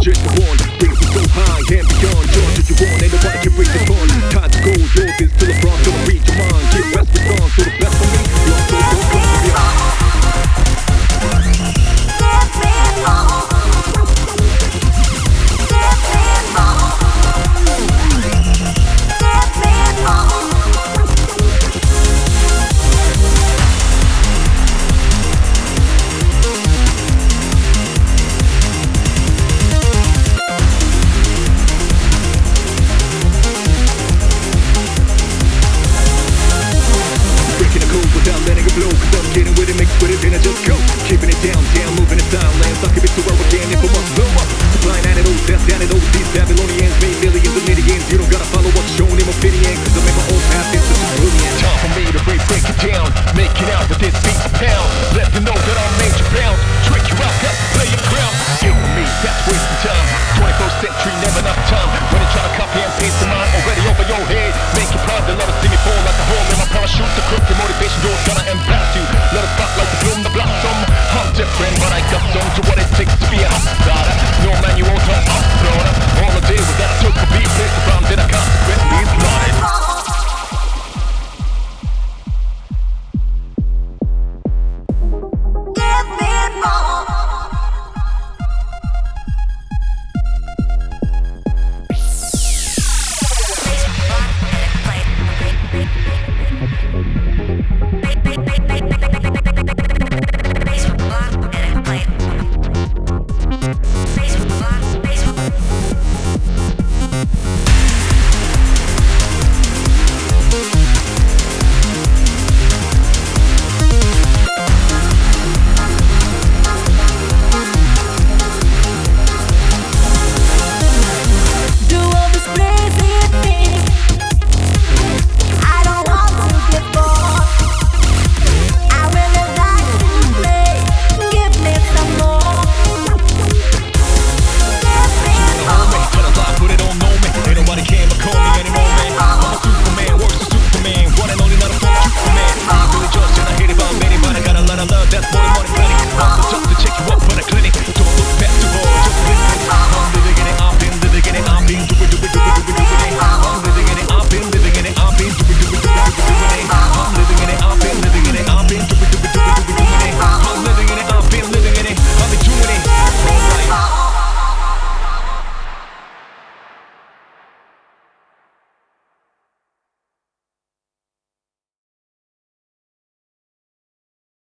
just the one. Brings me so high and beyond. Yours if you want, ain't nobody can break this bond. Time to go, yours is still a bronze. Don't read your mind, give best response. So the best for me, you're so close to beyond. Getting with it, mixed with it, then I just go. Keeping it down, moving in silence. I'll keep it to where again if I must blow up. Supplying antidotes, death antidotes. These Babylonians made millions of millions. You don't gotta follow what's shown in my video, cause I'm in my own path, it's such a brilliant. Time for me to break it down. Make it out with this beat a pound. Let them know that I'm major bound. Trick you out, that's play your ground. Get with me, that's wasting time. 21st century, never enough time. When they try to copy and paste the mind already over your head. Make it proud, they love to see me fall like a hole in my parachute. The crook, your motivation door's gonna embarrass you. Let us pop like the bloom, the blossom. I'm different, but I got some to what it takes